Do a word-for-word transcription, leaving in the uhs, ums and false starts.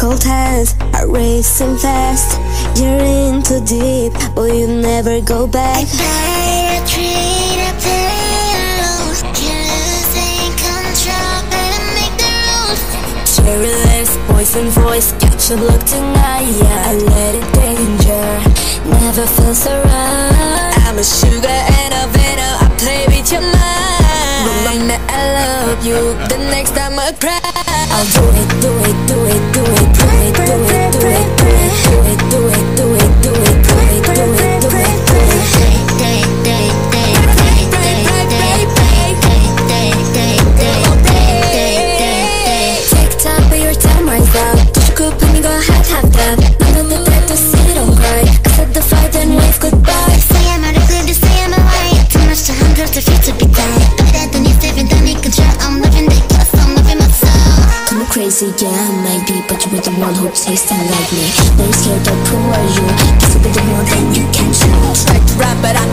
Cold hands are racing fast. You're in too deep, but you never go back. I play a treat, I play it loose. You're losing control, better make the rules. Cherry lips, poison voice, catch a look tonight. Yeah, I let it danger, never feel so right. I'm a sugar and a venom, I play with your mind. Remember I love you, the next time I cry I'll do it, do it, do it, do it, do it, do it, do it, do it, do it, do it, do it, do it, do it, do it, do it, do it. Day, day, day, day, day, day, day, day, day, day, day, day, day, day. Take time, but your time runs out. Just could put me go half, half that. None of the time to sit, don't cry. I said the fight and wave goodbye. Say I'm out of good, to say I'm alive. Too much to handle, the future be tight. Better than you, living, don't need control. I'm living the plus, I'm living myself. Come crazy, yeah, I might be, but you're the one who tasting like me. They're scared of who are you? Guess you'll be the one that you can choose. Try to rap, but I'm